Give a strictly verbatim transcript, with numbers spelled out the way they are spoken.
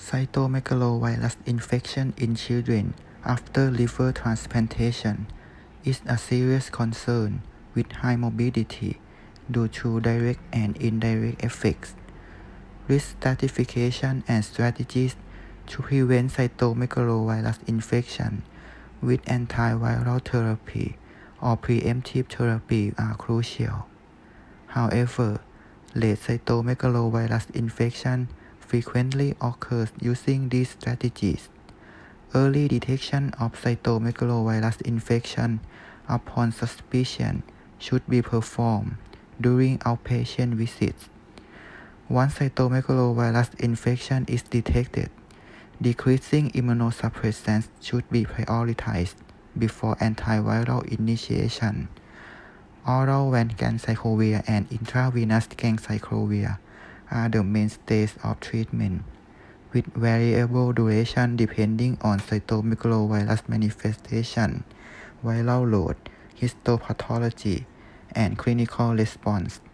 Cytomegalovirus infection in children after liver transplantation is a serious concern with high morbidity due to direct and indirect effects. Risk stratification and strategies to prevent cytomegalovirus infection with antiviral therapy or preemptive therapy are crucial. However, late cytomegalovirus infection frequently occurs using these strategies. Early detection of cytomegalovirus infection upon suspicion should be performed during outpatient visits. Once cytomegalovirus infection is detected, decreasing immunosuppressants should be prioritized before antiviral initiation. Oral vancanciclovir and intravenous ganciclovir are the mainstays of treatment, with variable duration depending on cytomegalovirus manifestation, viral load, histopathology, and clinical response.